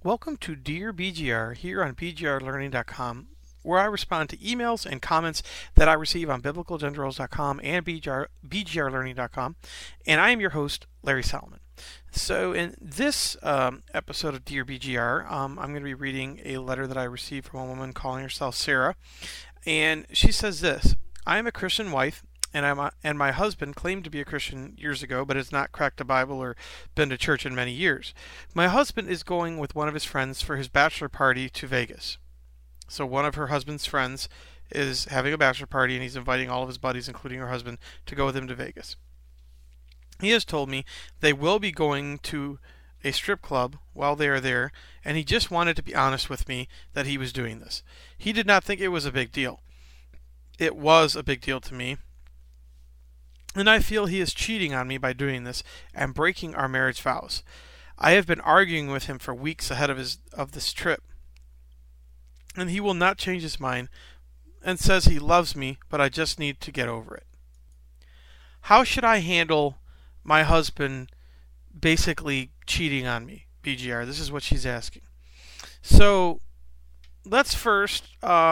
Welcome to Dear BGR here on BGRlearning.com, where I respond to emails and comments that I receive on BiblicalGenderals.com and BGRlearning.com, and I am your host, Larry Solomon. So in this episode of Dear BGR, I'm going to be reading a letter that I received from a woman calling herself Sarah, and she says this: I am a Christian wife, and my husband claimed to be a Christian years ago, but has not cracked a Bible or been to church in many years. My husband is going with one of his friends for his bachelor party to Vegas. So one of her husband's friends is having a bachelor party, and he's inviting all of his buddies, including her husband, to go with him to Vegas. He has told me they will be going to a strip club while they are there, and he just wanted to be honest with me that he was doing this. He did not think it was a big deal. It was a big deal to me, and I feel he is cheating on me by doing this and breaking our marriage vows. I have been arguing with him for weeks ahead of this trip, and he will not change his mind and says he loves me, but I just need to get over it. How should I handle my husband basically cheating on me, BGR? This is what she's asking. So let's first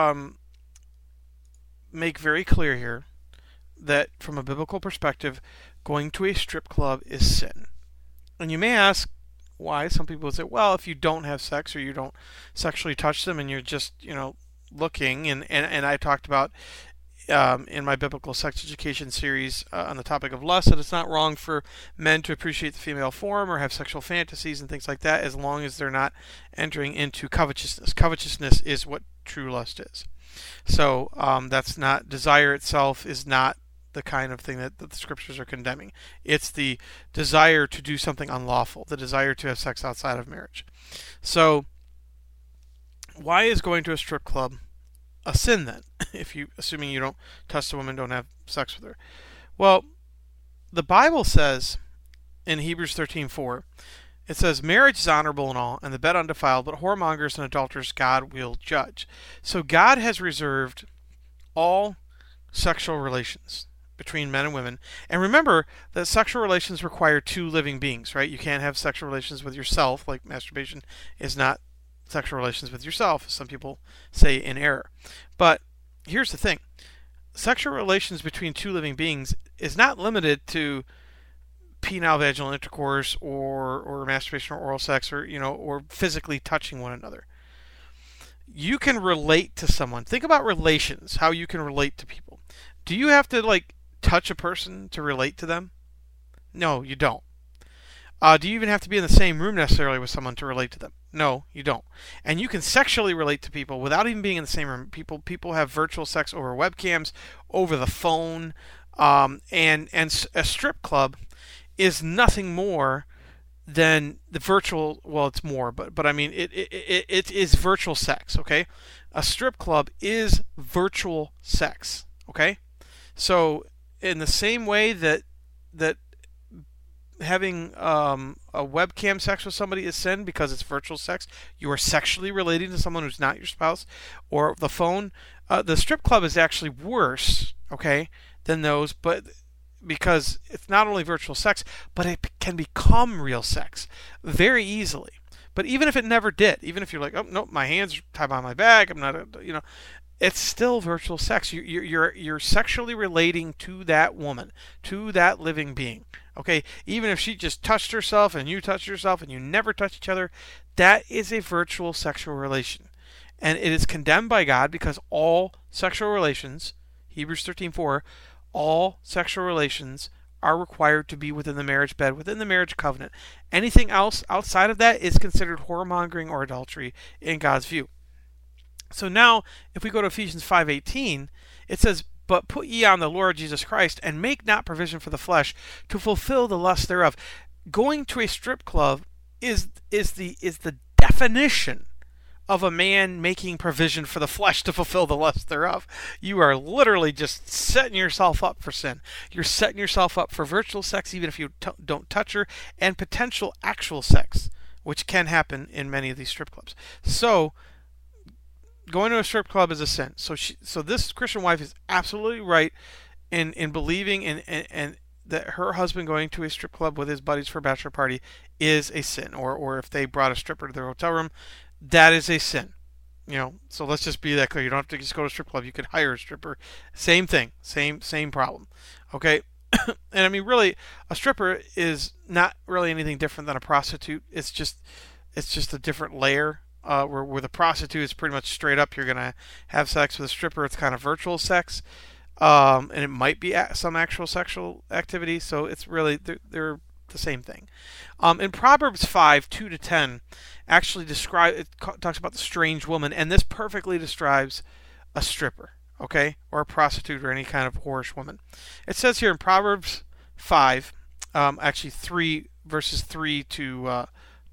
make very clear here that from a biblical perspective, going to a strip club is sin. And you may ask why. Some people would say, well, if you don't have sex or you don't sexually touch them and you're just, looking, and I talked about in my biblical sex education series on the topic of lust that it's not wrong for men to appreciate the female form or have sexual fantasies and things like that as long as they're not entering into covetousness. Covetousness is what true lust is. So that's not, desire itself is not the kind of thing that the scriptures are condemning. It's the desire to do something unlawful, the desire to have sex outside of marriage. So why is going to a strip club a sin then? Assuming you don't touch the woman, don't have sex with her. Well, the Bible says in Hebrews 13:4, it says, marriage is honorable and all, and the bed undefiled, but whoremongers and adulterers God will judge. So God has reserved all sexual relations between men and women. And remember that sexual relations require two living beings, right? You can't have sexual relations with yourself, like masturbation is not sexual relations with yourself, as some people say in error. But here's the thing. Sexual relations between two living beings is not limited to penile vaginal intercourse or masturbation or oral sex or physically touching one another. You can relate to someone. Think about relations, how you can relate to people. Do you have to touch a person to relate to them? No, you don't. Do you even have to be in the same room necessarily with someone to relate to them? No, you don't. And you can sexually relate to people without even being in the same room. People have virtual sex over webcams, over the phone, and a strip club is nothing more than the virtual. Well, it's more, but I mean it is virtual sex. Okay, a strip club is virtual sex. Okay, so in the same way that having a webcam sex with somebody is sin because it's virtual sex, you are sexually relating to someone who's not your spouse, or the phone. The strip club is actually worse, okay, than those, but because it's not only virtual sex, but it can become real sex very easily. But even if it never did, even if you're like, oh no, my hands are tied behind my back, I'm not, it's still virtual sex. You're sexually relating to that woman, to that living being. Okay, even if she just touched herself and you touched yourself and you never touch each other, that is a virtual sexual relation, and it is condemned by God because all sexual relations, Hebrews 13:4, all sexual relations are required to be within the marriage bed, within the marriage covenant. Anything else outside of that is considered whoremongering or adultery in God's view. So now, if we go to Ephesians 5:18, it says, but put ye on the Lord Jesus Christ, and make not provision for the flesh to fulfill the lust thereof. Going to a strip club is the definition of a man making provision for the flesh to fulfill the lust thereof. You are literally just setting yourself up for sin. You're setting yourself up for virtual sex, even if you don't touch her, and potential actual sex, which can happen in many of these strip clubs. So going to a strip club is a sin. So this Christian wife is absolutely right in believing and that her husband going to a strip club with his buddies for a bachelor party is a sin, or if they brought a stripper to their hotel room, that is a sin. So let's just be that clear. You don't have to just go to a strip club. You could hire a stripper. Same thing. Same problem. Okay. And I mean, really, a stripper is not really anything different than a prostitute. It's just a different layer. Where the prostitute is pretty much straight up. You're gonna have sex with a stripper. It's kind of virtual sex, and it might be some actual sexual activity. So it's really they're the same thing. In Proverbs 5:2-10, actually talks about the strange woman, and this perfectly describes a stripper, okay, or a prostitute or any kind of whorish woman. It says here in Proverbs 5, actually 3 verses 3 to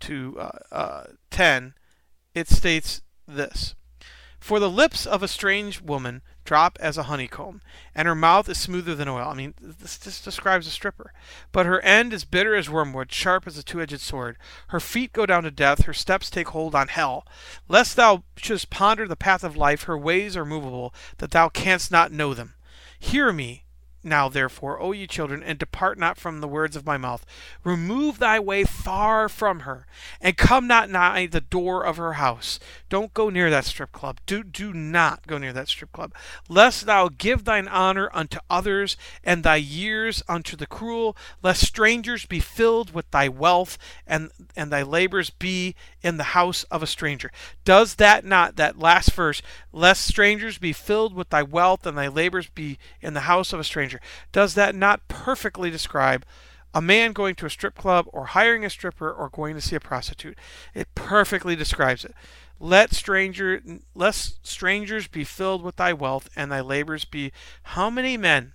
10, it states this: For the lips of a strange woman drop as a honeycomb, and her mouth is smoother than oil. I mean, this just describes a stripper. But her end is bitter as wormwood, sharp as a two-edged sword. Her feet go down to death, her steps take hold on hell. Lest thou shouldst ponder the path of life, her ways are movable, that thou canst not know them. Hear me now, therefore, O ye children, and depart not from the words of my mouth. Remove thy way far from her, and come not nigh the door of her house. Don't go near that strip club. Do not go near that strip club. Lest thou give thine honor unto others, and thy years unto the cruel. Lest strangers be filled with thy wealth, and thy labors be in the house of a stranger. Does that not, that last verse, lest strangers be filled with thy wealth, and thy labors be in the house of a stranger, does that not perfectly describe a man going to a strip club or hiring a stripper or going to see a prostitute? It perfectly describes it. Lest strangers be filled with thy wealth, and thy labors be. How many men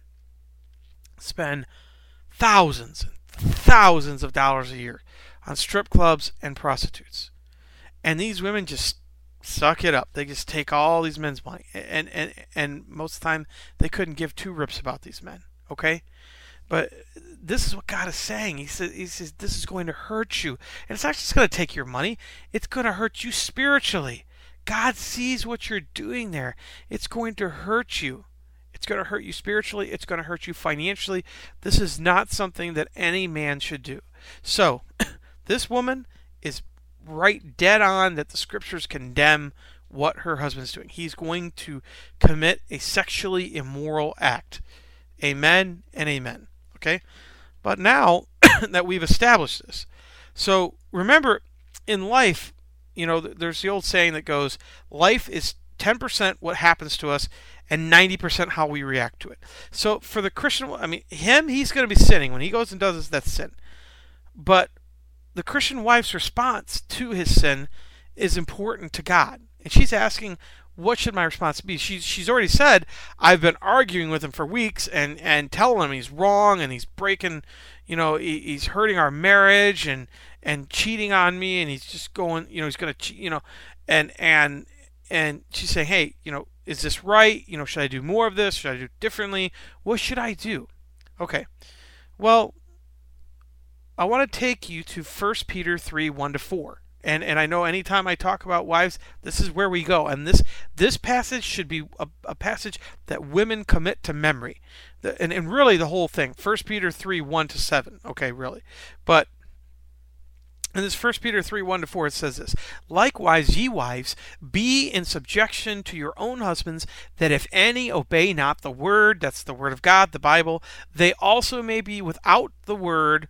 spend thousands and thousands of dollars a year on strip clubs and prostitutes? And these women just suck it up. They just take all these men's money, and most of the time they couldn't give two rips about these men. Okay, but this is what God is saying. He says this is going to hurt you, and it's not just going to take your money. It's going to hurt you spiritually. God sees what you're doing there. It's going to hurt you. It's going to hurt you spiritually. It's going to hurt you financially. This is not something that any man should do. So, this woman is right dead on that the scriptures condemn what her husband's doing. He's going to commit a sexually immoral act. Amen and amen. Okay? But now that we've established this, so remember, in life, there's the old saying that goes, life is 10% what happens to us and 90% how we react to it. So for the Christian, he's going to be sinning. When he goes and does this, that's sin. But the Christian wife's response to his sin is important to God. And she's asking, what should my response be? She's already said, I've been arguing with him for weeks and telling him he's wrong and he's breaking, he's hurting our marriage and cheating on me, and he's just going, he's going to cheat, and she's saying, hey, is this right? Should I do more of this? Should I do it differently? What should I do? Okay. Well, I want to take you to 1 Peter 3, 1-4. And I know anytime I talk about wives, this is where we go. And this passage should be a passage that women commit to memory. And really the whole thing. 1 Peter 3, 1-7. Okay, really. But in this 1 Peter 3, 1-4, it says this: Likewise, ye wives, be in subjection to your own husbands, that if any obey not the word, that's the word of God, the Bible, they also may without the word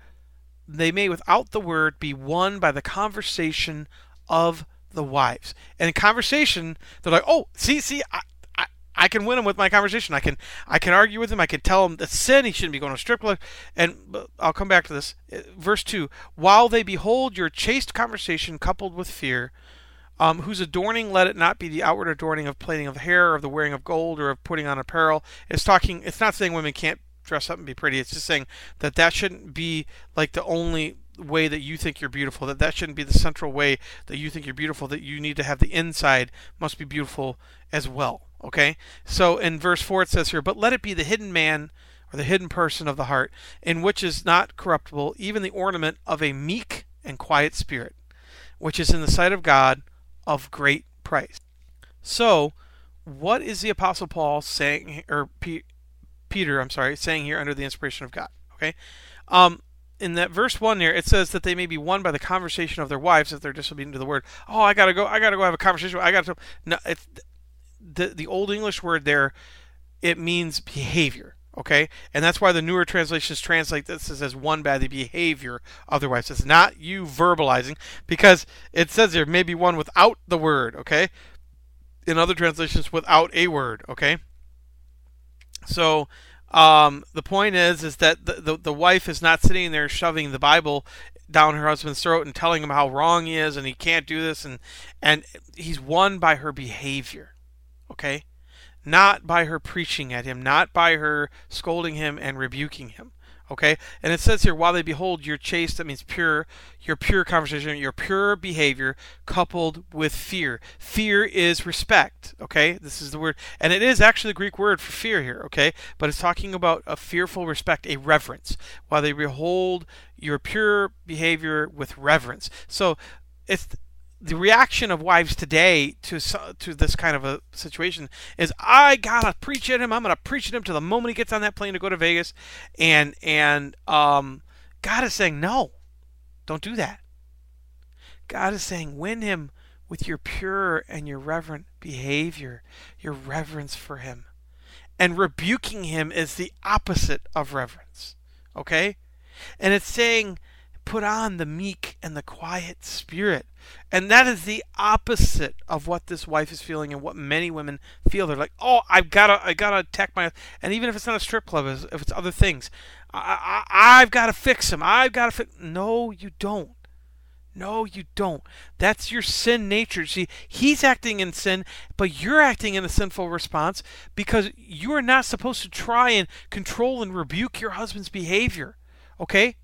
be won by the conversation of the wives. And in conversation, they're like, oh, see, I can win him with my conversation. I can argue with him. I can tell him that's sin. He shouldn't be going to a strip club. And I'll come back to this. Verse 2, while they behold your chaste conversation coupled with fear, whose adorning let it not be the outward adorning of plaiting of hair, or of the wearing of gold, or of putting on apparel. It's not saying women can't dress up and be pretty. It's just saying that shouldn't be like the only way that you think you're beautiful, that shouldn't be the central way that you think you're beautiful, that you need to have the inside must be beautiful as well. Okay? So in verse 4 it says here, but let it be the hidden man, or the hidden person of the heart, in which is not corruptible, even the ornament of a meek and quiet spirit, which is in the sight of God of great price. So, what is the Apostle Paul saying, or Peter, saying here under the inspiration of God? Okay. In that verse 1 there, it says that they may be won by the conversation of their wives if they're disobedient to the word. Oh, I gotta go have a conversation. I gotta. No, it's the Old English word there. It means behavior. Okay, and that's why the newer translations translate this as won by the behavior of their wives. It's not you verbalizing, because it says there may be one without the word. Okay, in other translations without a word. Okay, so the point is that the wife is not sitting there shoving the Bible down her husband's throat and telling him how wrong he is and he can't do this, and he's won by her behavior. Okay, not by her preaching at him, not by her scolding him and rebuking him. Okay, and it says here, while they behold your chaste, that means pure, your pure conversation, your pure behavior, coupled with fear. Fear is respect. Okay, this is the word, and it is actually the Greek word for fear here. Okay, but it's talking about a fearful respect, a reverence. While they behold your pure behavior with reverence. So it's the reaction of wives today to this kind of a situation is, I gotta preach at him. I'm gonna preach at him to the moment he gets on that plane to go to Vegas, and God is saying, no, don't do that. God is saying, win him with your pure and your reverent behavior, your reverence for him, and rebuking him is the opposite of reverence. Okay, and it's saying, put on the meek and the quiet spirit. And that is the opposite of what this wife is feeling and what many women feel. They're like, oh, I gotta attack my, and even if it's not a strip club, if it's other things, I've got to fix him. I've got to fix. No, you don't. No, you don't. That's your sin nature. See, he's acting in sin, but you're acting in a sinful response because you are not supposed to try and control and rebuke your husband's behavior. Okay?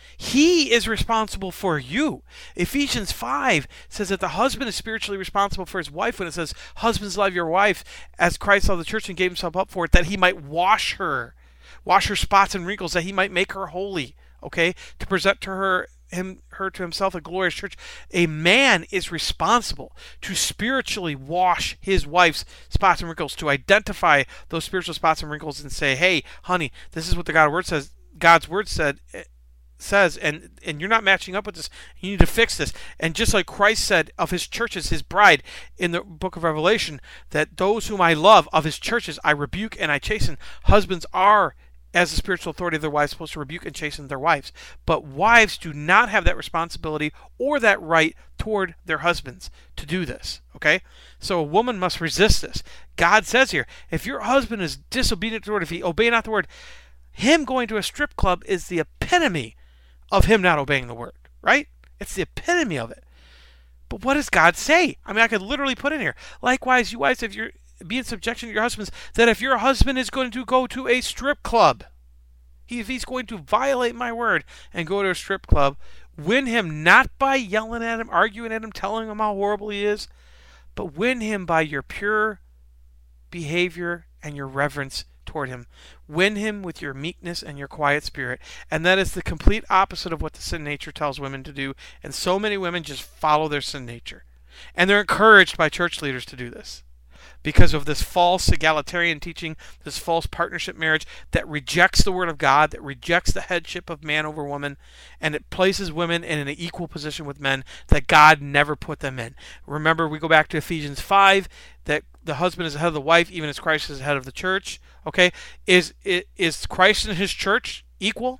He is responsible for you. Ephesians 5 says that the husband is spiritually responsible for his wife when it says, husbands, love your wife as Christ loved the church and gave himself up for it, that he might wash her spots and wrinkles, that he might make her holy, okay, to present to her to himself a glorious church. A man is responsible to spiritually wash his wife's spots and wrinkles, to identify those spiritual spots and wrinkles and say, hey, honey, this is what God's word says, and you're not matching up with this. You need to fix this. And just like Christ said of his churches, his bride, in the book of Revelation, that those whom I love of his churches I rebuke and I chasten. Husbands are, as the spiritual authority of their wives, supposed to rebuke and chasten their wives. But wives do not have that responsibility or that right toward their husbands to do this. Okay? So a woman must resist this. God says here, if your husband is disobedient to the word, if he obey not the word, him going to a strip club is the epitome of him not obeying the word, right? It's the epitome of it. But what does God say? I mean, I could literally put in here, likewise, you wives, if you're be in subjection to your husbands, that if your husband is going to go to a strip club, if he's going to violate my word and go to a strip club, win him not by yelling at him, arguing at him, telling him how horrible he is, but win him by your pure behavior and your reverence toward him. Win him with your meekness and your quiet spirit. And that is the complete opposite of what the sin nature tells women to do. And so many women just follow their sin nature. And they're encouraged by church leaders to do this because of this false egalitarian teaching, this false partnership marriage that rejects the word of God, that rejects the headship of man over woman, and it places women in an equal position with men that God never put them in. Remember, we go back to Ephesians 5, that the husband is the head of the wife, even as Christ is the head of the church. Okay, is Christ and his church equal?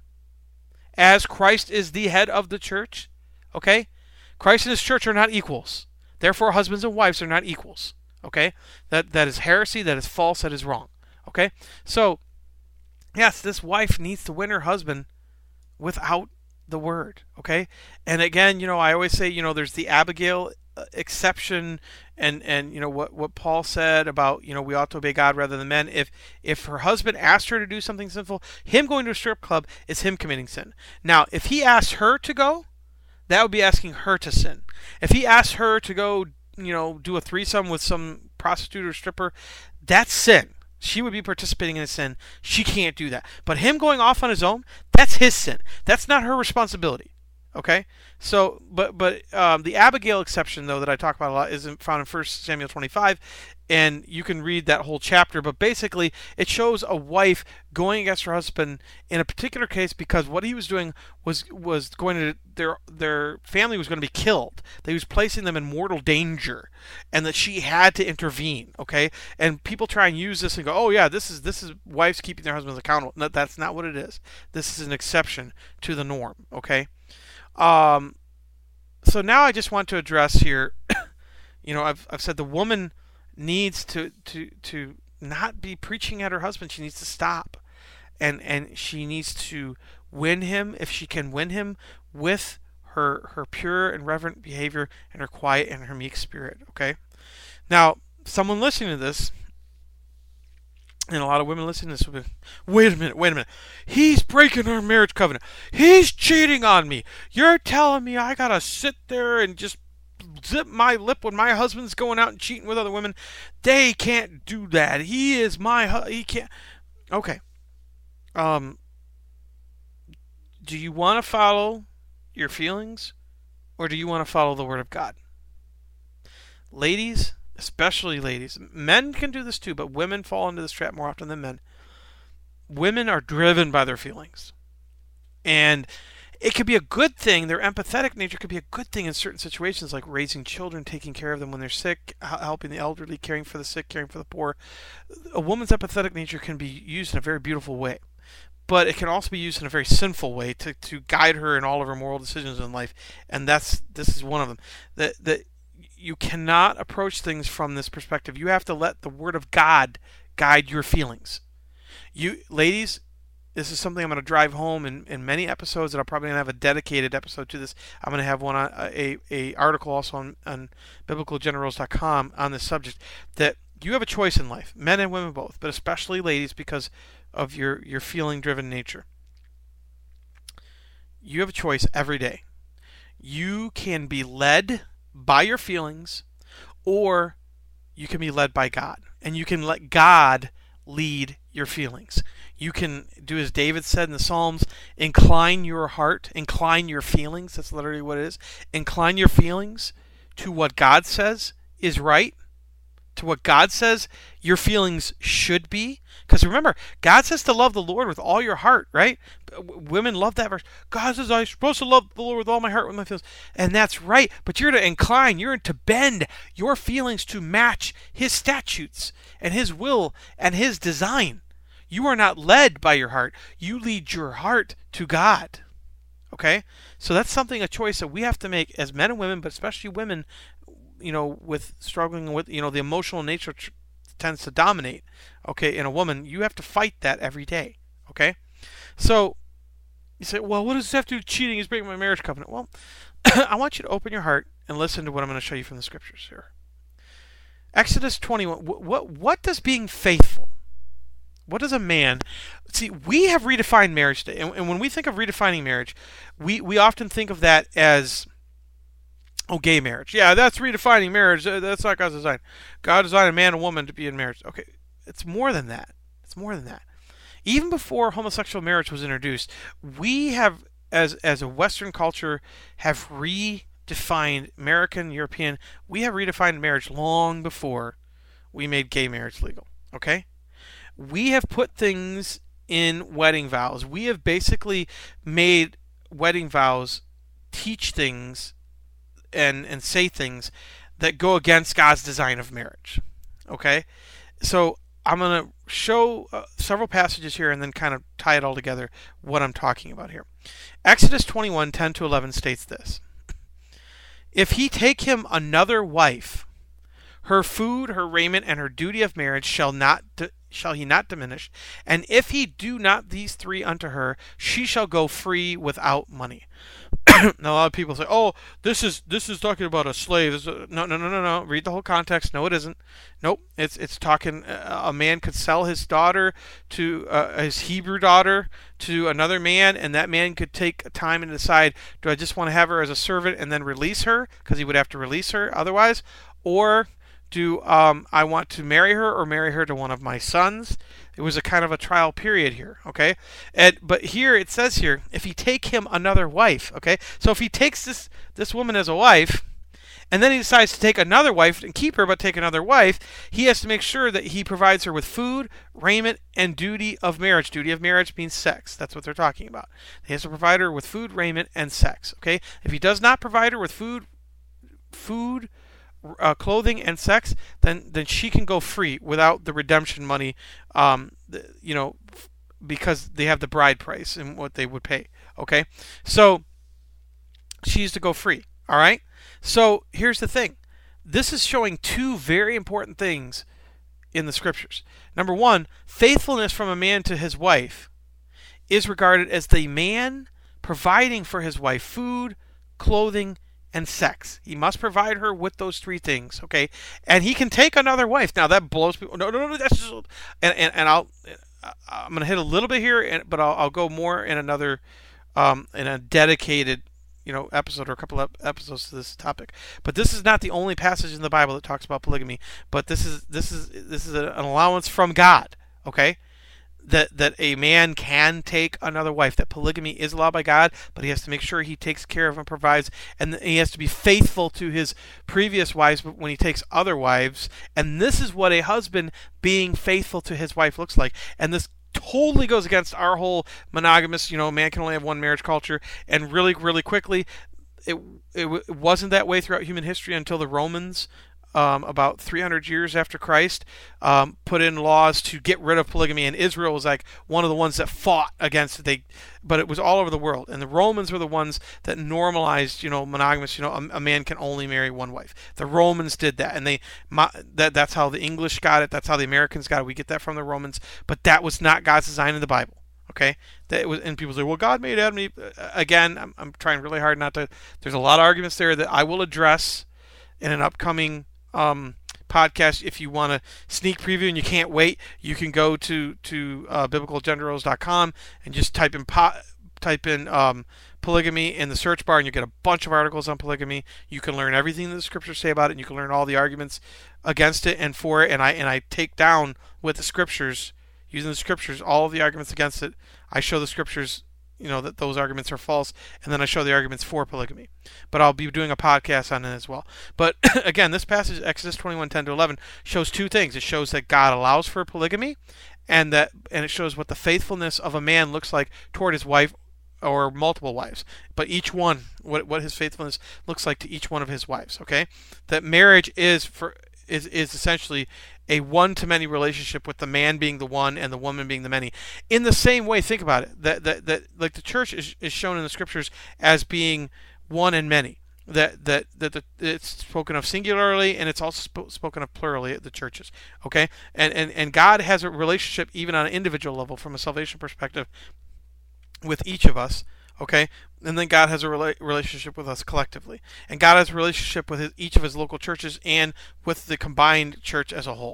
As Christ is the head of the church? Okay, Christ and his church are not equals. Therefore, husbands and wives are not equals. Okay, that is heresy. That is false. That is wrong. Okay, so yes, this wife needs to win her husband without the word. Okay, and again, I always say, there's the Abigail exception, and what Paul said about, we ought to obey God rather than men. If her husband asked her to do something sinful, him going to a strip club is him committing sin. Now, if he asked her to go, that would be asking her to sin. If he asked her to go, do a threesome with some prostitute or stripper, that's sin. She would be participating in a sin. She can't do that. But him going off on his own, that's his sin. That's not her responsibility. Okay, so the Abigail exception though that I talk about a lot is found in 1 Samuel 25, and you can read that whole chapter. But basically, it shows a wife going against her husband in a particular case because what he was doing was going to their family was going to be killed. They was placing them in mortal danger, and that she had to intervene. Okay, and people try and use this and go, oh yeah, this is wives keeping their husbands accountable. No, that's not what it is. This is an exception to the norm. Okay. So now I just want to address here. I've said the woman needs to not be preaching at her husband. She needs to stop, and she needs to win him if she can win him with her pure and reverent behavior and her quiet and her meek spirit. Okay. Now, someone listening to this, and a lot of women listening to this will be, wait a minute. He's breaking our marriage covenant. He's cheating on me. You're telling me I gotta sit there and just zip my lip when my husband's going out and cheating with other women? They can't do that. He is he can't. Okay. Do you want to follow your feelings, or do you want to follow the Word of God? Ladies, especially ladies. Men can do this too, but women fall into this trap more often than men. Women are driven by their feelings. And it could be a good thing. Their empathetic nature could be a good thing in certain situations, like raising children, taking care of them when they're sick, helping the elderly, caring for the sick, caring for the poor. A woman's empathetic nature can be used in a very beautiful way. But it can also be used in a very sinful way to guide her in all of her moral decisions in life. And this is one of them. That you cannot approach things from this perspective. You have to let the Word of God guide your feelings. You ladies, this is something I'm going to drive home in many episodes, and I'm probably going to have a dedicated episode to this. I'm going to have one on a article also on biblicalgenerals.com on this subject, that you have a choice in life, men and women both, but especially ladies because of your feeling-driven nature. You have a choice every day. You can be led by your feelings, or you can be led by God, and you can let God lead your feelings. You can do as David said in the Psalms, incline your heart, incline your feelings. That's literally what it is. Incline your feelings to what God says is right, to what God says your feelings should be. Because remember, God says to love the Lord with all your heart, right? Women love that verse. God says I'm supposed to love the Lord with all my heart, with my feelings. And that's right. But you're to incline, you're to bend your feelings to match His statutes and His will and His design. You are not led by your heart. You lead your heart to God. Okay? So that's a choice that we have to make as men and women, but especially women, with struggling with, the emotional nature tends to dominate, okay, in a woman. You have to fight that every day, okay? So, you say, well, what does this have to do with cheating? He's breaking my marriage covenant. Well, I want you to open your heart and listen to what I'm going to show you from the scriptures here. Exodus 21, what does being faithful, what does a man... See, we have redefined marriage today, and when we think of redefining marriage, we often think of that as... Oh, gay marriage. Yeah, that's redefining marriage. That's not God's design. God designed a man and woman to be in marriage. Okay, it's more than that. It's more than that. Even before homosexual marriage was introduced, we have, as a Western culture, have redefined American, European. We have redefined marriage long before we made gay marriage legal. Okay, we have put things in wedding vows. We have basically made wedding vows teach things and say things that go against God's design of marriage. Okay? So I'm going to show several passages here and then kind of tie it all together, what I'm talking about here. Exodus 21:10-11 states this. If he take him another wife, her food, her raiment, and her duty of marriage shall he not diminish. And if he do not these three unto her, she shall go free without money. Now, a lot of people say, "Oh, this is talking about a slave." No. Read the whole context. No, it isn't. Nope. It's talking. A man could sell his daughter to his Hebrew daughter to another man, and that man could take time and decide: do I just want to have her as a servant and then release her, because he would have to release her otherwise, or do I want to marry her or marry her to one of my sons? It was a kind of a trial period here, okay? But here it says here, if he take him another wife, okay? So if he takes this woman as a wife, and then he decides to take another wife and keep her, but take another wife, he has to make sure that he provides her with food, raiment, and duty of marriage. Duty of marriage means sex. That's what they're talking about. He has to provide her with food, raiment, and sex. Okay? If he does not provide her with food, clothing, and sex, then she can go free without the redemption money. Because they have the bride price and what they would pay. Okay? So she's to go free. All right? So here's the thing. This is showing two very important things in the scriptures. Number one, faithfulness from a man to his wife is regarded as the man providing for his wife food, clothing, and sex. He must provide her with those three things, okay? And he can take another wife. Now that blows people. No. That's just, and I'm going to hit a little bit here, but I'll go more in another in a dedicated episode or a couple of episodes to this topic. But this is not the only passage in the Bible that talks about polygamy. But this is an allowance from God. Okay, that a man can take another wife. That polygamy is allowed by God, but he has to make sure he takes care of and provides, and he has to be faithful to his previous wives when he takes other wives. And this is what a husband being faithful to his wife looks like. And this totally goes against our whole monogamous, man can only have one marriage culture. And really, really quickly, it wasn't that way throughout human history until the Romans, about 300 years after Christ, put in laws to get rid of polygamy. And Israel was like one of the ones that fought against it. But it was all over the world. And the Romans were the ones that normalized, monogamous. A man can only marry one wife. The Romans did that, and that's how the English got it. That's how the Americans got it. We get that from the Romans. But that was not God's design in the Bible. Okay, that it was, and people say, "Well, God made Adam and Eve." Again, I'm trying really hard not to. There's a lot of arguments there that I will address in an upcoming podcast. If you want a sneak preview and you can't wait, you can go to biblicalgenderals.com and just type in polygamy in the search bar, and you get a bunch of articles on polygamy. You can learn everything that the scriptures say about it, and you can learn all the arguments against it and for it. And I take down with the scriptures, using the scriptures, all of the arguments against it. I show the scriptures, that those arguments are false, and then I show the arguments for polygamy. But I'll be doing a podcast on it as well. But again, this passage, Exodus 21:10-11, shows two things. It shows that God allows for polygamy, and it shows what the faithfulness of a man looks like toward his wife or multiple wives. But each one, what his faithfulness looks like to each one of his wives. Okay, that marriage is essentially a one-to-many relationship, with the man being the one and the woman being the many. In the same way, think about it, that like the church is shown in the scriptures as being one and many. That it's spoken of singularly, and it's also spoken of plurally at the churches. Okay, and God has a relationship even on an individual level from a salvation perspective with each of us. Okay, and then God has a relationship with us collectively, and God has a relationship with each of his local churches and with the combined church as a whole.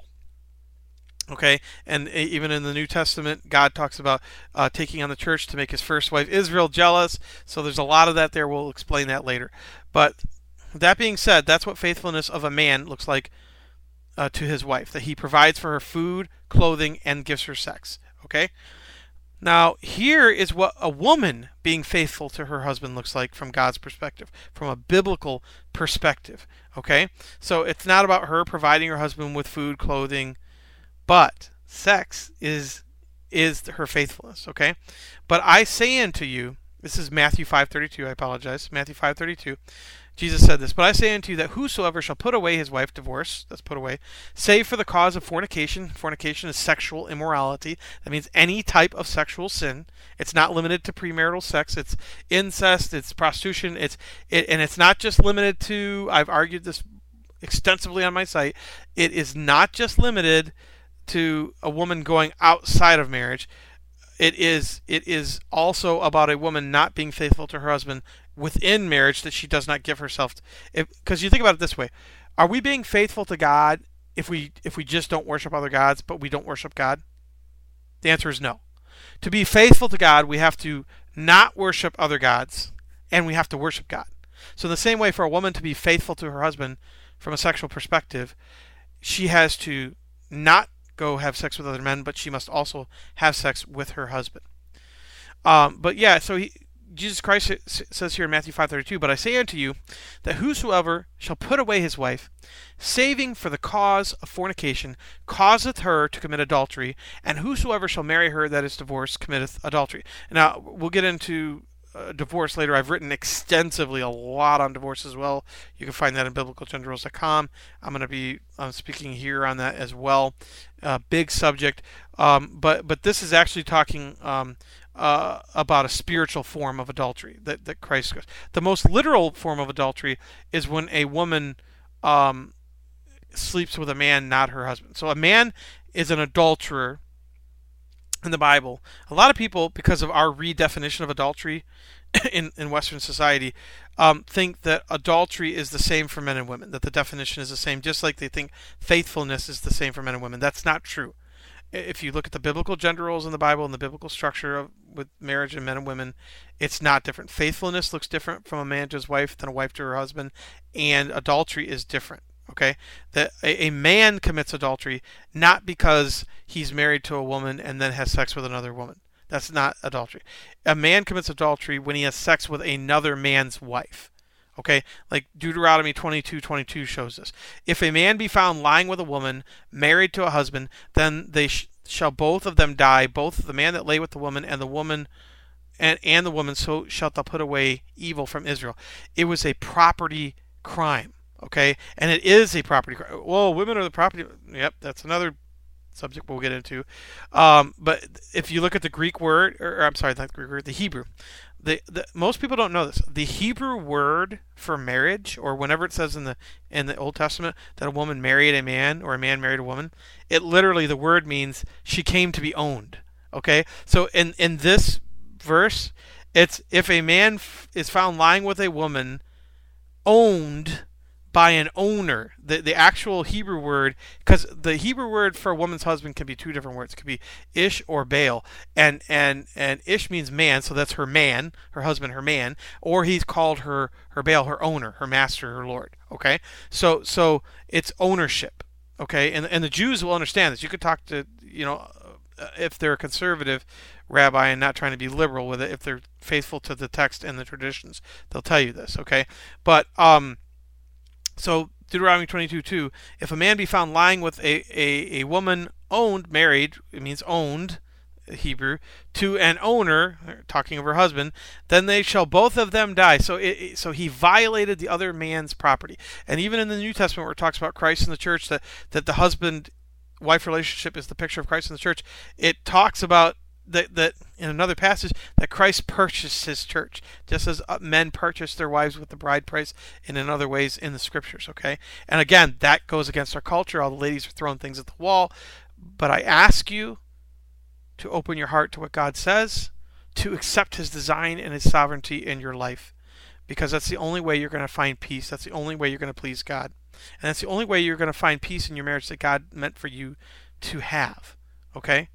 Okay, and even in the New Testament, God talks about taking on the church to make his first wife Israel jealous. So there's a lot of that there. We'll explain that later. But that being said, that's what faithfulness of a man looks like to his wife, that he provides for her food, clothing, and gives her sex. Okay. Now, here is what a woman being faithful to her husband looks like from God's perspective, from a biblical perspective. Okay? So it's not about her providing her husband with food, clothing, but sex is her faithfulness. Okay? But I say unto you, this is Matthew 5:32, I apologize, Matthew 5:32. Jesus said this, but I say unto you that whosoever shall put away his wife, divorce, that's put away, save for the cause of fornication. Fornication is sexual immorality. That means any type of sexual sin. It's not limited to premarital sex. It's incest. It's prostitution. And it's not just limited to, I've argued this extensively on my site, it is not just limited to a woman going outside of marriage. It is also about a woman not being faithful to her husband within marriage, that she does not give herself. Because you think about it this way: are we being faithful to God if we just don't worship other gods, but we don't worship God? The answer is no. To be faithful to God, we have to not worship other gods, and we have to worship God. So in the same way, for a woman to be faithful to her husband from a sexual perspective, she has to not go have sex with other men, but she must also have sex with her husband. But yeah, so Jesus Christ says here in Matthew 5:32, "But I say unto you, that whosoever shall put away his wife, saving for the cause of fornication, causeth her to commit adultery, and whosoever shall marry her that is divorced committeth adultery." Now, we'll get into divorce later. I've written extensively a lot on divorce as well. You can find that in biblicalgenderrules.com. I'm going to be speaking here on that as well. Big subject, but this is actually talking about a spiritual form of adultery that Christ goes. The most literal form of adultery is when a woman sleeps with a man, not her husband. So a man is an adulterer in the Bible. A lot of people, because of our redefinition of adultery in Western society, think that adultery is the same for men and women, that the definition is the same, just like they think faithfulness is the same for men and women. That's not true. If you look at the biblical gender roles in the Bible and the biblical structure with marriage and men and women, it's not different. Faithfulness looks different from a man to his wife than a wife to her husband, and adultery is different. Okay, that a man commits adultery not because he's married to a woman and then has sex with another woman. That's not adultery. A man commits adultery when he has sex with another man's wife. Okay, like Deuteronomy 22:22 shows us. "If a man be found lying with a woman married to a husband, then they shall both of them die, both the man that lay with the woman and the woman, and the woman. So shalt thou put away evil from Israel." It was a property crime. Okay, and it is a property crime. Well, women are the property. Yep, that's another subject we'll get into. But if you look at the Greek word, or I'm sorry, not the Greek word, the Hebrew. Most people don't know this. The Hebrew word for marriage, or whenever it says in the Old Testament that a woman married a man or a man married a woman, it literally, the word means she came to be owned. Okay, so in this verse, it's if a man is found lying with a woman owned by an owner, the actual Hebrew word, because the Hebrew word for a woman's husband can be two different words. It could be ish or baal, and ish means man, so that's her man, her husband, her man, or he's called her baal, her owner, her master, her lord. Okay, so it's ownership. Okay, and the Jews will understand this. You could talk to, if they're a conservative rabbi and not trying to be liberal with it, if they're faithful to the text and the traditions, they'll tell you this. Okay, but so Deuteronomy 22:2, "If a man be found lying with a woman owned," married, it means owned, Hebrew, "to an owner," talking of her husband, "then they shall both of them die." So he violated the other man's property. And even in the New Testament, where it talks about Christ and the church, that the husband-wife relationship is the picture of Christ and the church, it talks about that in another passage, that Christ purchased his church, just as men purchase their wives with the bride price, and in other ways in the scriptures. Okay, and again, that goes against our culture. All the ladies are throwing things at the wall, but I ask you to open your heart to what God says, to accept his design and his sovereignty in your life, because that's the only way you're going to find peace. That's the only way you're going to please God, and that's the only way you're going to find peace in your marriage that God meant for you to have. Okay.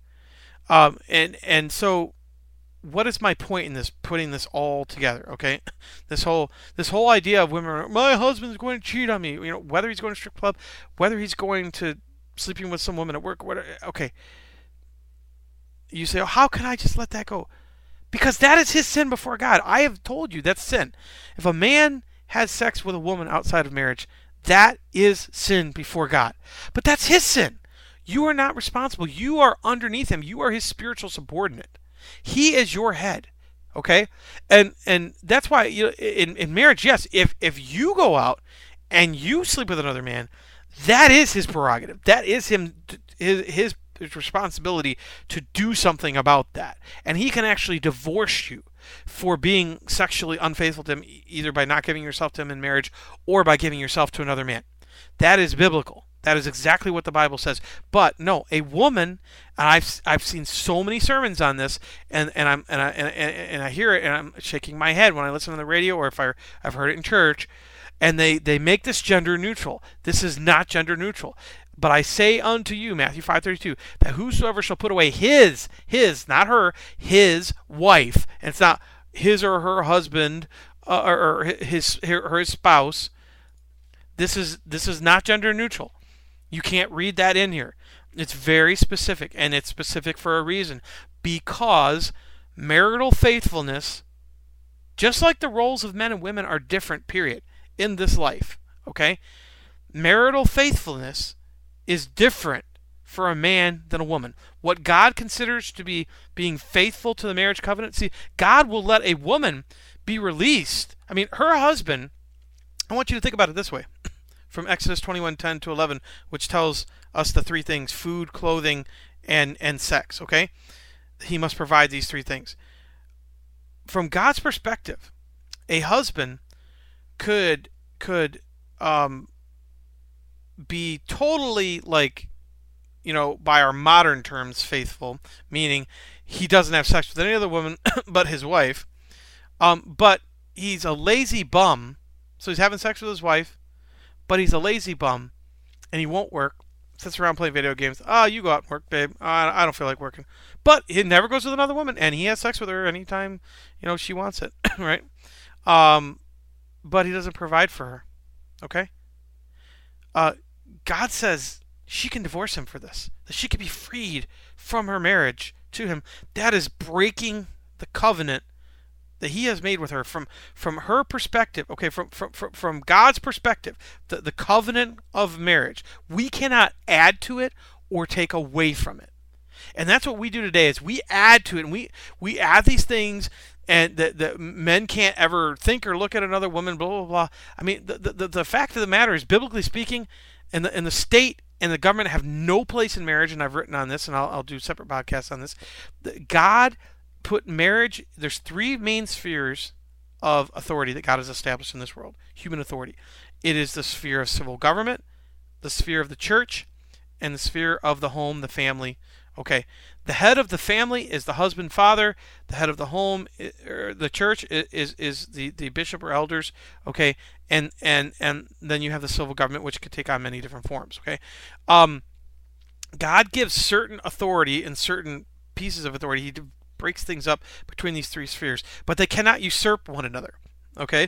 And so, what is my point in this? Putting this all together, okay? This whole idea of women, my husband's going to cheat on me. Whether he's going to strip club, whether he's going to sleeping with some woman at work, whatever. Okay. You say, oh, how can I just let that go? Because that is his sin before God. I have told you that's sin. If a man has sex with a woman outside of marriage, that is sin before God. But that's his sin. You are not responsible. You are underneath him. You are his spiritual subordinate. He is your head. Okay? And that's why in marriage, yes, if you go out and you sleep with another man, that is his prerogative. That is his responsibility to do something about that. And he can actually divorce you for being sexually unfaithful to him, either by not giving yourself to him in marriage or by giving yourself to another man. That is biblical. That is exactly what the Bible says. But no, a woman, and I've seen so many sermons on this, and I hear it, and I'm shaking my head when I listen on the radio, or if I've heard it in church, and they make this gender neutral. This is not gender neutral. But I say unto you, Matthew 5:32, that whosoever shall put away his, not her, his wife, and it's not his or her husband, or his spouse. This is not gender neutral. You can't read that in here. It's very specific, and it's specific for a reason. Because marital faithfulness, just like the roles of men and women are different, period, in this life, okay? Marital faithfulness is different for a man than a woman. What God considers to be being faithful to the marriage covenant, see, God will let a woman be released. I mean, her husband, I want you to think about it this way. From Exodus 21:10 to 11, which tells us the three things: food, clothing, and sex, okay? He must provide these three things. From God's perspective, a husband could be totally, like, by our modern terms, faithful, meaning he doesn't have sex with any other woman but his wife, but he's a lazy bum, so he's having sex with his wife, but he's a lazy bum, and he won't work, sits around playing video games. Oh, you go out and work, babe. I don't feel like working. But he never goes with another woman, and he has sex with her anytime, she wants it, right? But he doesn't provide for her, okay? God says she can divorce him for this, that she can be freed from her marriage to him. That is breaking the covenant that he has made with her from her perspective, okay, from God's perspective, the covenant of marriage. We cannot add to it or take away from it. And that's what we do today, is we add to it, and we add these things, and that men can't ever think or look at another woman, blah, blah, blah. I mean, the fact of the matter is, biblically speaking, and the state and the government have no place in marriage, and I've written on this, and I'll do separate podcasts on this. God put marriage, there's three main spheres of authority that God has established in this world, human authority. It is the sphere of civil government, the sphere of the church, and the sphere of the home, the family. Okay, the head of the family is the husband, father. The head of the home, or the church, is the bishop or elders. Okay, and then you have the civil government, which could take on many different forms. Okay, God gives certain authority and certain pieces of authority. He breaks things up between these three spheres, but they cannot usurp one another. Okay,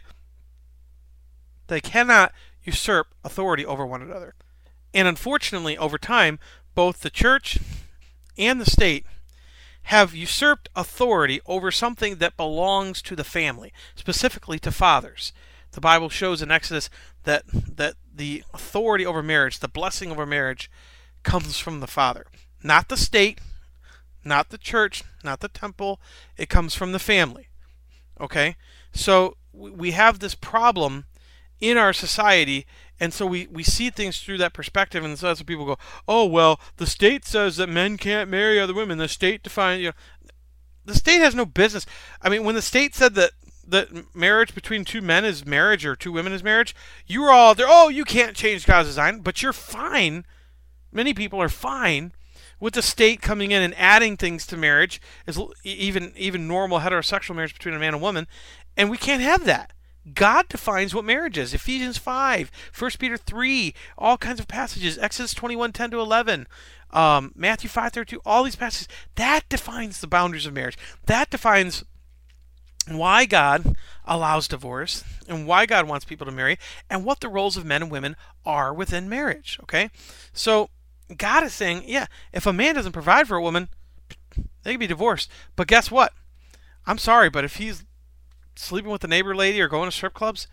they cannot usurp authority over one another. And unfortunately, over time, both the church and the state have usurped authority over something that belongs to the family, specifically to fathers. The Bible shows in Exodus that the authority over marriage, the blessing over marriage, comes from the father. Not the state, not the church, not the temple. It comes from the family. Okay? So we have this problem in our society, and so we see things through that perspective, and so that's when people go, oh, well, the state says that men can't marry other women. The state defines, the state has no business. I mean, when the state said that marriage between two men is marriage or two women is marriage, you were all there, oh, you can't change God's design, but you're fine. Many people are fine with the state coming in and adding things to marriage, as even normal heterosexual marriage between a man and woman, and we can't have that. God defines what marriage is. Ephesians 5, 1 Peter 3, all kinds of passages, Exodus 21:10 to 11, Matthew 5:32, all these passages. That defines the boundaries of marriage. That defines why God allows divorce and why God wants people to marry and what the roles of men and women are within marriage. Okay? So God is saying, yeah, if a man doesn't provide for a woman, they can be divorced. But guess what? I'm sorry, but if he's sleeping with the neighbor lady or going to strip clubs,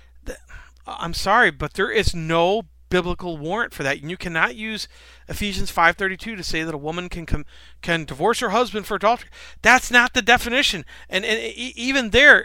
I'm sorry, but there is no biblical warrant for that. And you cannot use Ephesians 5:32 to say that a woman can divorce her husband for adultery. That's not the definition. And even there,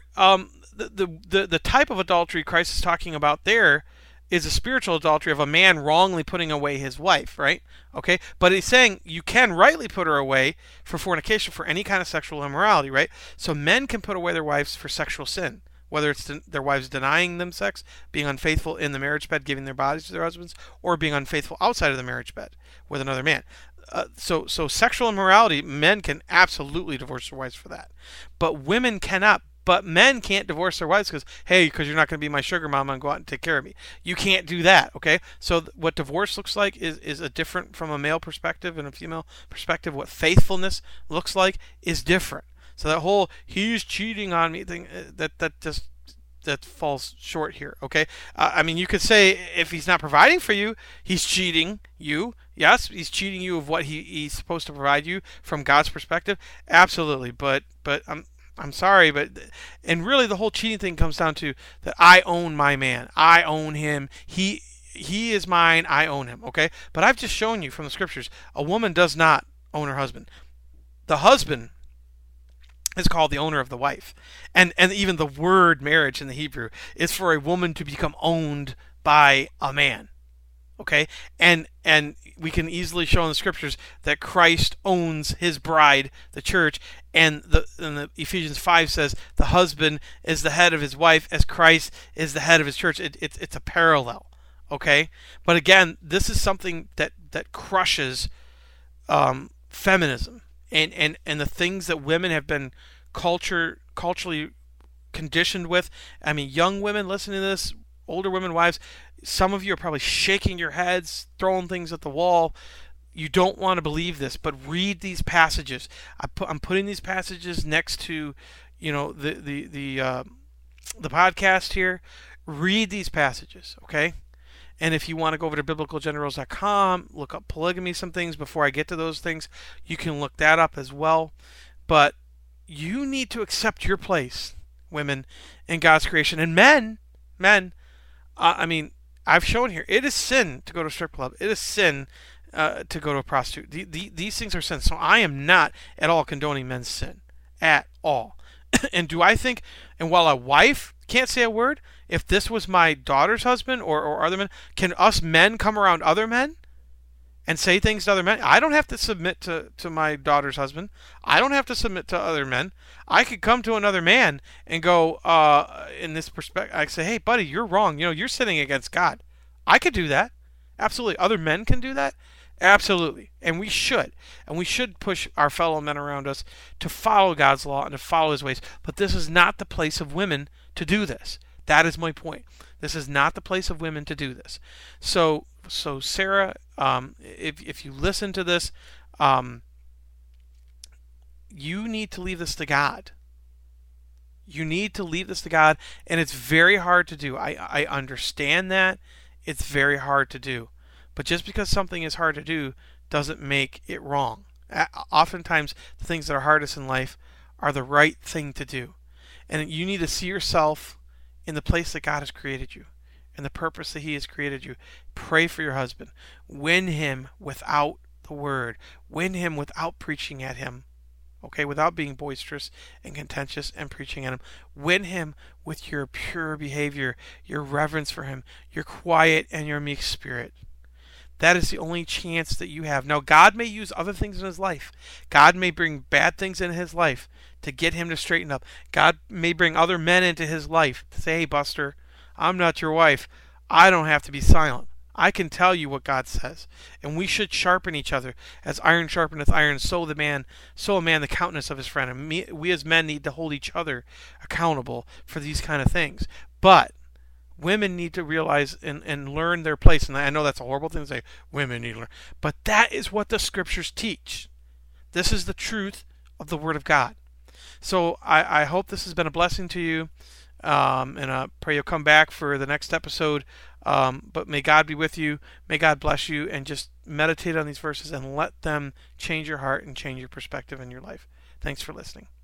the type of adultery Christ is talking about there is a spiritual adultery of a man wrongly putting away his wife, right? Okay, but he's saying you can rightly put her away for fornication, for any kind of sexual immorality, right? So men can put away their wives for sexual sin, whether it's their wives denying them sex, being unfaithful in the marriage bed, giving their bodies to their husbands, or being unfaithful outside of the marriage bed with another man. So sexual immorality, men can absolutely divorce their wives for that, but women cannot. But men can't divorce their wives because you're not going to be my sugar mama and go out and take care of me. You can't do that, okay? So what divorce looks like is a different from a male perspective and a female perspective. What faithfulness looks like is different. So that whole he's cheating on me thing, that just that falls short here. Okay, I mean, you could say if he's not providing for you, he's cheating you. Yes, he's cheating you of what he's supposed to provide you from God's perspective. Absolutely, but I'm sorry, but and really the whole cheating thing comes down to that I own my man. I own him. He is mine. I own him. Okay, but I've just shown you from the scriptures a woman does not own her husband. The husband is called the owner of the wife. And even the word marriage in the Hebrew is for a woman to become owned by a man. Okay? And we can easily show in the scriptures that Christ owns his bride, the church, and the Ephesians 5 says the husband is the head of his wife as Christ is the head of his church. It's a parallel. Okay? But again, this is something that crushes feminism. And the things that women have been culturally conditioned with. I mean, young women listening to this, older women, wives, some of you are probably shaking your heads, throwing things at the wall. You don't want to believe this, but read these passages. I'm putting these passages next to, the podcast here. Read these passages, okay? And if you want to go over to biblicalgenerals.com, look up polygamy, some things before I get to those things, you can look that up as well. But you need to accept your place, women, in God's creation. And men, I mean, I've shown here, it is sin to go to a strip club. It is sin to go to a prostitute. These things are sin. So I am not at all condoning men's sin. At all. And do I think, and while a wife can't say a word, if this was my daughter's husband or other men, can us men come around other men and say things to other men? I don't have to submit to my daughter's husband. I don't have to submit to other men. I could come to another man and go, in this perspective, I say, hey, buddy, you're wrong. You're sinning against God. I could do that. Absolutely. Other men can do that. Absolutely. And we should. And we should push our fellow men around us to follow God's law and to follow his ways. But this is not the place of women to do this. That is my point. This is not the place of women to do this. So Sarah, if you listen to this, you need to leave this to God. You need to leave this to God, and it's very hard to do. I understand that. It's very hard to do. But just because something is hard to do doesn't make it wrong. Oftentimes, the things that are hardest in life are the right thing to do. And you need to see yourself in the place that God has created you and the purpose that he has created you. Pray for your husband. Win him without the word. Win him without preaching at him. Okay, without being boisterous and contentious and preaching at him. Win him with your pure behavior, your reverence for him, your quiet and your meek spirit. That is the only chance that you have. Now, God may use other things in his life. God may bring bad things in his life to get him to straighten up. God may bring other men into his life to say, hey, Buster, I'm not your wife. I don't have to be silent. I can tell you what God says. And we should sharpen each other. As iron sharpeneth iron, so a man the countenance of his friend. And we as men need to hold each other accountable for these kind of things. But women need to realize and learn their place. And I know that's a horrible thing to say, women need to learn. But that is what the scriptures teach. This is the truth of the Word of God. So I hope this has been a blessing to you. And I pray you'll come back for the next episode. But may God be with you. May God bless you. And just meditate on these verses and let them change your heart and change your perspective in your life. Thanks for listening.